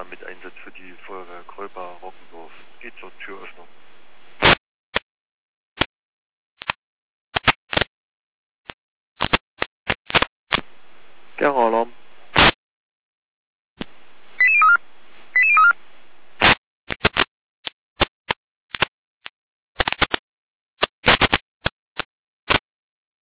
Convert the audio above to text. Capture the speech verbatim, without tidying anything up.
Feuerwehr mit Einsatz für die Feuerwehr Gröber Rockendorf. Geht zur Türöffnung. Gera Alarm.